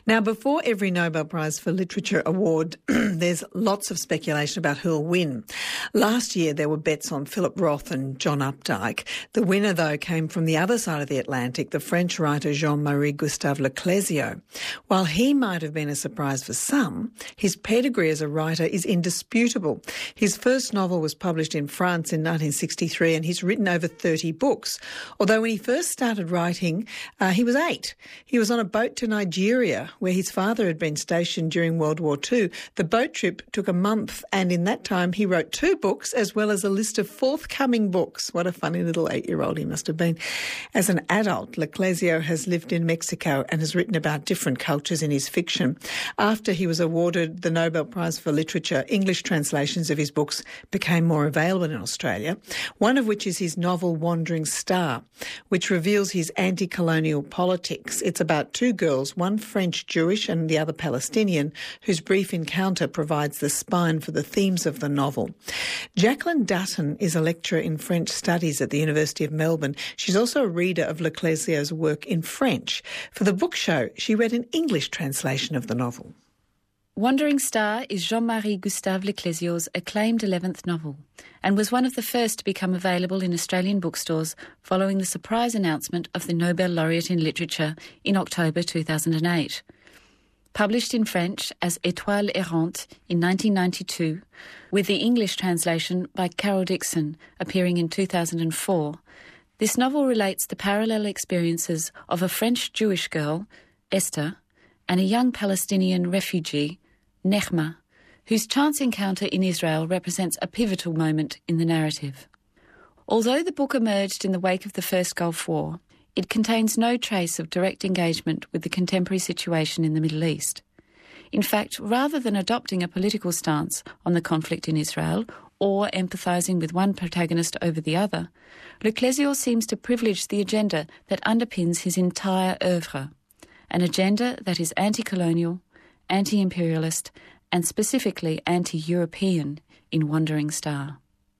Now, before every Nobel Prize for Literature award, there's lots of speculation about who'll win. Last year, there were bets on Philip Roth and John Updike. The winner, though, came from the other side of the Atlantic, the French writer Jean-Marie Gustave Leclésio. While he might have been a surprise for some, his pedigree as a writer is indisputable. His first novel was published in France in 1963, and he's written over 30 books. Although when he first started writing, he was 8. He was on a boat to Nigeria, where his father had been stationed during World War II. The boat trip took a month, and in that time he wrote 2 books as well as a list of forthcoming books. What a funny little 8-year-old he must have been. As an adult, Leclésio has lived in Mexico and has written about different cultures in his fiction. After he was awarded the Nobel Prize for Literature, English translations of his books became more available in Australia, one of which is his novel Wandering Star, which reveals his anti-colonial politics. It's about 2 girls, one French Jewish and the other Palestinian, whose brief encounter provides the spine for the themes of the novel. Jacqueline Dutton is a lecturer in French studies at the University of Melbourne. She's also a reader of Leclésio's work in French. For the book show, she read an English translation of the novel. Wandering Star is Jean-Marie Gustave Leclésio's acclaimed 11th novel and was one of the first to become available in Australian bookstores following the surprise announcement of the Nobel laureate in literature in October 2008. Published in French as Étoile Errante in 1992, with the English translation by Carol Dixon appearing in 2004, this novel relates the parallel experiences of a French Jewish girl, Esther, and a young Palestinian refugee, Nechma, whose chance encounter in Israel represents a pivotal moment in the narrative. Although the book emerged in the wake of the First Gulf War, it contains no trace of direct engagement with the contemporary situation in the Middle East. In fact, rather than adopting a political stance on the conflict in Israel or empathising with one protagonist over the other, Leclésio seems to privilege the agenda that underpins his entire oeuvre, an agenda that is anti-colonial, anti-imperialist, and specifically anti-European in Wandering Star.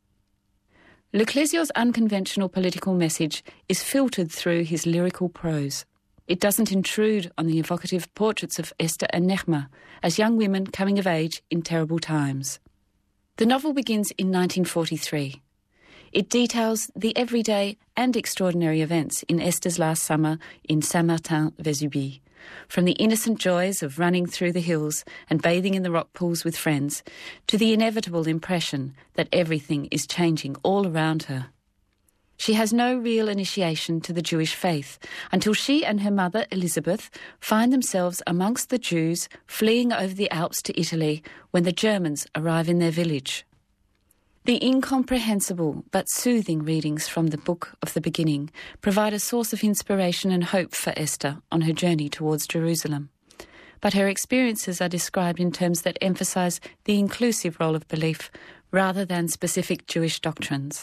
Leclésio's unconventional political message is filtered through his lyrical prose. It doesn't intrude on the evocative portraits of Esther and Nechma as young women coming of age in terrible times. The novel begins in 1943. It details the everyday and extraordinary events in Esther's last summer in Saint-Martin-Vésubie, from the innocent joys of running through the hills and bathing in the rock pools with friends, to the inevitable impression that everything is changing all around her. She has no real initiation to the Jewish faith until she and her mother, Elizabeth, find themselves amongst the Jews fleeing over the Alps to Italy when the Germans arrive in their village. The incomprehensible but soothing readings from the Book of the Beginning provide a source of inspiration and hope for Esther on her journey towards Jerusalem. But her experiences are described in terms that emphasise the inclusive role of belief rather than specific Jewish doctrines.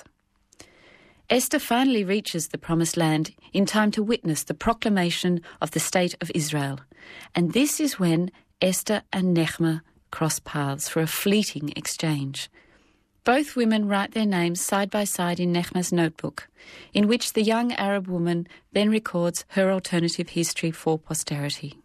Esther finally reaches the Promised Land in time to witness the proclamation of the State of Israel, and this is when Esther and Nechma cross paths for a fleeting exchange. Both women write their names side by side in Nechma's notebook, in which the young Arab woman then records her alternative history for posterity.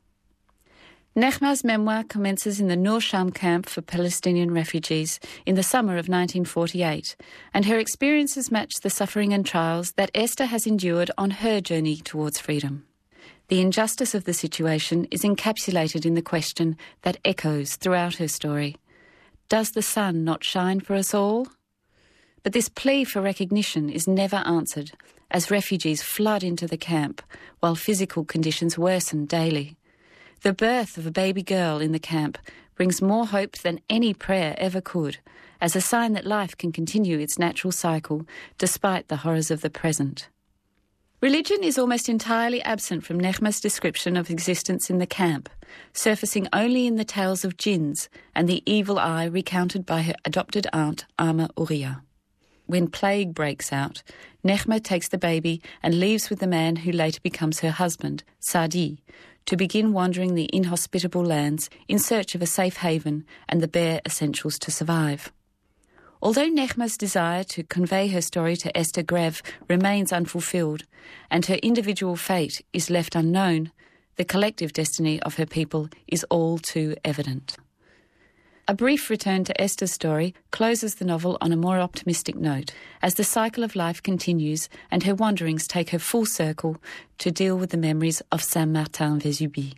Nechma's memoir commences in the Nur Sham camp for Palestinian refugees in the summer of 1948, and her experiences match the suffering and trials that Esther has endured on her journey towards freedom. The injustice of the situation is encapsulated in the question that echoes throughout her story: does the sun not shine for us all? But this plea for recognition is never answered as refugees flood into the camp while physical conditions worsen daily. The birth of a baby girl in the camp brings more hope than any prayer ever could, as a sign that life can continue its natural cycle despite the horrors of the present. Religion is almost entirely absent from Nechma's description of existence in the camp, surfacing only in the tales of jinns and the evil eye recounted by her adopted aunt, Ama Uriah. When plague breaks out, Nechma takes the baby and leaves with the man who later becomes her husband, Sadi, to begin wandering the inhospitable lands in search of a safe haven and the bare essentials to survive. Although Nechma's desire to convey her story to Esther Grev remains unfulfilled and her individual fate is left unknown, the collective destiny of her people is all too evident. A brief return to Esther's story closes the novel on a more optimistic note, as the cycle of life continues and her wanderings take her full circle to deal with the memories of Saint-Martin-Vésubie.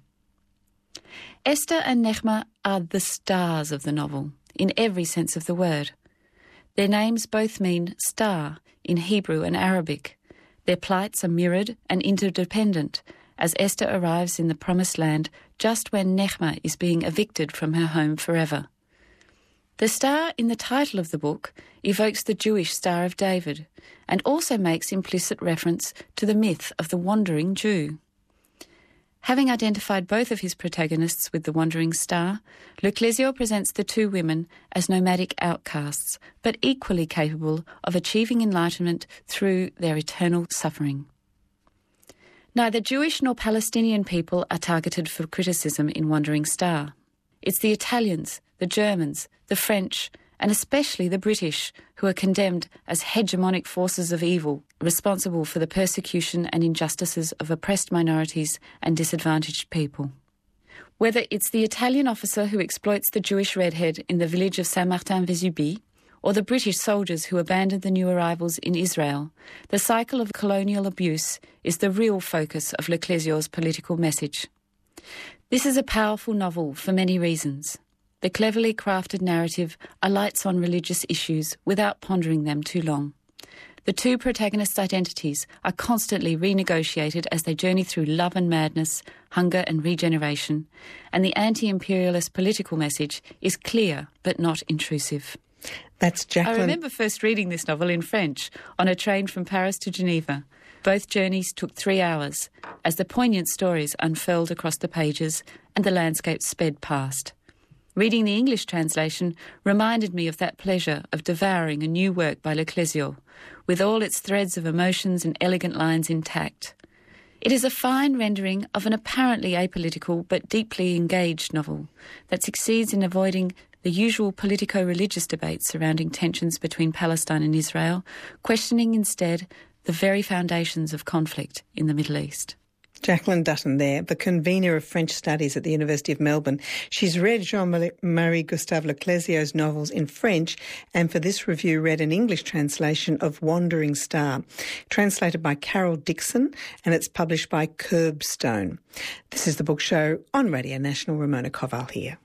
Esther and Nechma are the stars of the novel, in every sense of the word. Their names both mean star in Hebrew and Arabic. Their plights are mirrored and interdependent, as Esther arrives in the Promised Land just when Nechma is being evicted from her home forever. The star in the title of the book evokes the Jewish Star of David and also makes implicit reference to the myth of the wandering Jew. Having identified both of his protagonists with the wandering star, Leclésio presents the two women as nomadic outcasts, but equally capable of achieving enlightenment through their eternal suffering. Neither Jewish nor Palestinian people are targeted for criticism in Wandering Star. It's the Italians, the Germans, the French, and especially the British, who are condemned as hegemonic forces of evil, responsible for the persecution and injustices of oppressed minorities and disadvantaged people. Whether it's the Italian officer who exploits the Jewish redhead in the village of Saint-Martin-Vésubie, or the British soldiers who abandoned the new arrivals in Israel, the cycle of colonial abuse is the real focus of Leclésio's political message. This is a powerful novel for many reasons. The cleverly crafted narrative alights on religious issues without pondering them too long. The two protagonists' identities are constantly renegotiated as they journey through love and madness, hunger and regeneration, and the anti-imperialist political message is clear but not intrusive. That's Jacqueline. I remember first reading this novel in French on a train from Paris to Geneva. Both journeys took 3 hours as the poignant stories unfurled across the pages and the landscape sped past. Reading the English translation reminded me of that pleasure of devouring a new work by Leclésio, with all its threads of emotions and elegant lines intact. It is a fine rendering of an apparently apolitical but deeply engaged novel that succeeds in avoiding the usual politico-religious debates surrounding tensions between Palestine and Israel, questioning instead the very foundations of conflict in the Middle East. Jacqueline Dutton there, the convener of French Studies at the University of Melbourne. She's read Jean-Marie Gustave Leclésio's novels in French and for this review read an English translation of Wandering Star, translated by Carol Dixon, and it's published by Curbstone. This is The Book Show on Radio National. Ramona Koval here.